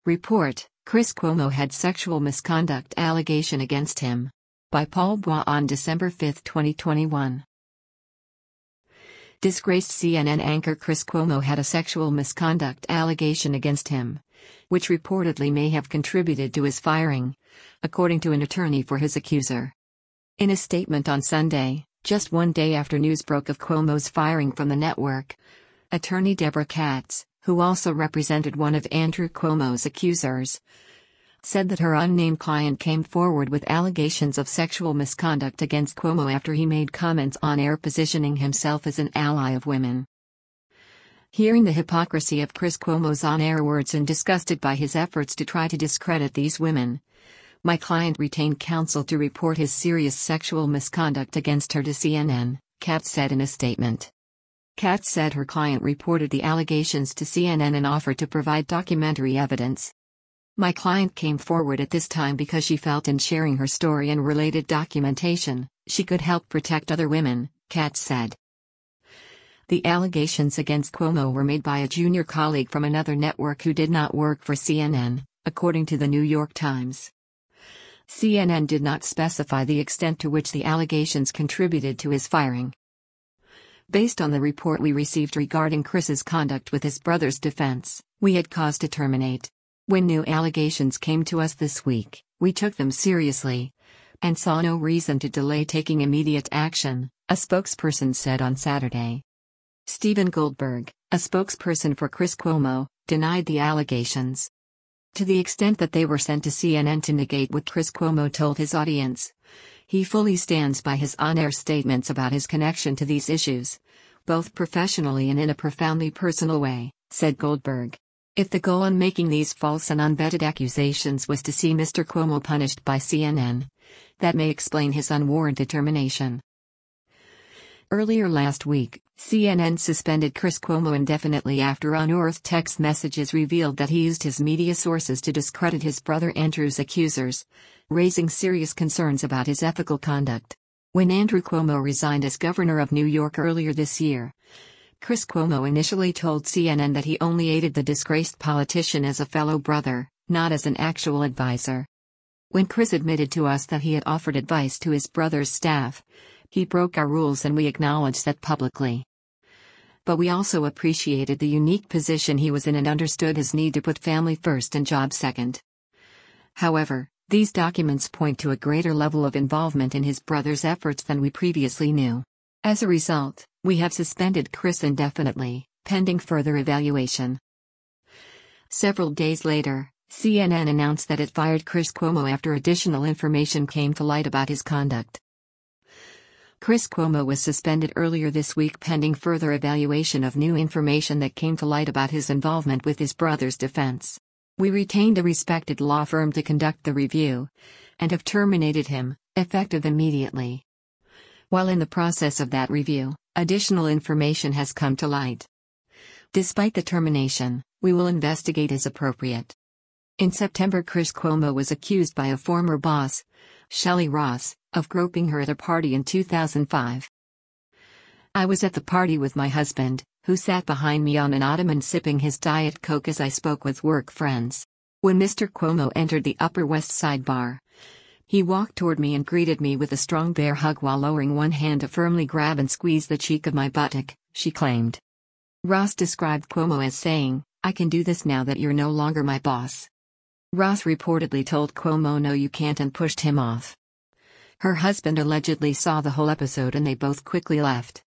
Report: Chris Cuomo had sexual misconduct allegation against him. By Paul Bois on December 5, 2021. Disgraced CNN anchor Chris Cuomo had a sexual misconduct allegation against him, which reportedly may have contributed to his firing, according to an attorney for his accuser. In a statement on Sunday, just one day after news broke of Cuomo's firing from the network, attorney Deborah Katz, who also represented one of Andrew Cuomo's accusers, said that her unnamed client came forward with allegations of sexual misconduct against Cuomo after he made comments on air positioning himself as an ally of women. Hearing the hypocrisy of Chris Cuomo's on-air words and disgusted by his efforts to try to discredit these women, my client retained counsel to report his serious sexual misconduct against her to CNN, Katz said in a statement. Katz said her client reported the allegations to CNN and offered to provide documentary evidence. My client came forward at this time because she felt in sharing her story and related documentation, she could help protect other women, Katz said. The allegations against Cuomo were made by a junior colleague from another network who did not work for CNN, according to the New York Times. CNN did not specify the extent to which the allegations contributed to his firing. Based on the report we received regarding Chris's conduct with his brother's defense, we had cause to terminate. When new allegations came to us this week, we took them seriously and saw no reason to delay taking immediate action, a spokesperson said on Saturday. Stephen Goldberg, a spokesperson for Chris Cuomo, denied the allegations. To the extent that they were sent to CNN to negate what Chris Cuomo told his audience, he fully stands by his on-air statements about his connection to these issues, both professionally and in a profoundly personal way, said Goldberg. If the goal in making these false and unvetted accusations was to see Mr. Cuomo punished by CNN, that may explain his unwarranted termination. Earlier last week, CNN suspended Chris Cuomo indefinitely after unearthed text messages revealed that he used his media sources to discredit his brother Andrew's accusers, raising serious concerns about his ethical conduct. When Andrew Cuomo resigned as governor of New York earlier this year, Chris Cuomo initially told CNN that he only aided the disgraced politician as a fellow brother, not as an actual advisor. When Chris admitted to us that he had offered advice to his brother's staff, he broke our rules and we acknowledged that publicly. But we also appreciated the unique position he was in and understood his need to put family first and job second. However, these documents point to a greater level of involvement in his brother's efforts than we previously knew. As a result, we have suspended Chris indefinitely, pending further evaluation. Several days later, CNN announced that it fired Chris Cuomo after additional information came to light about his conduct. Chris Cuomo was suspended earlier this week pending further evaluation of new information that came to light about his involvement with his brother's defense. We retained a respected law firm to conduct the review, and have terminated him, effective immediately. While in the process of that review, additional information has come to light. Despite the termination, we will investigate as appropriate. In September, Chris Cuomo was accused by a former boss, Shelley Ross, of groping her at a party in 2005. I was at the party with my husband, who sat behind me on an ottoman sipping his Diet Coke as I spoke with work friends. When Mr. Cuomo entered the Upper West Side bar, he walked toward me and greeted me with a strong bear hug while lowering one hand to firmly grab and squeeze the cheek of my buttock, she claimed. Ross described Cuomo as saying, "I can do this now that you're no longer my boss." Ross reportedly told Cuomo no you can't and pushed him off. Her husband allegedly saw the whole episode and they both quickly left.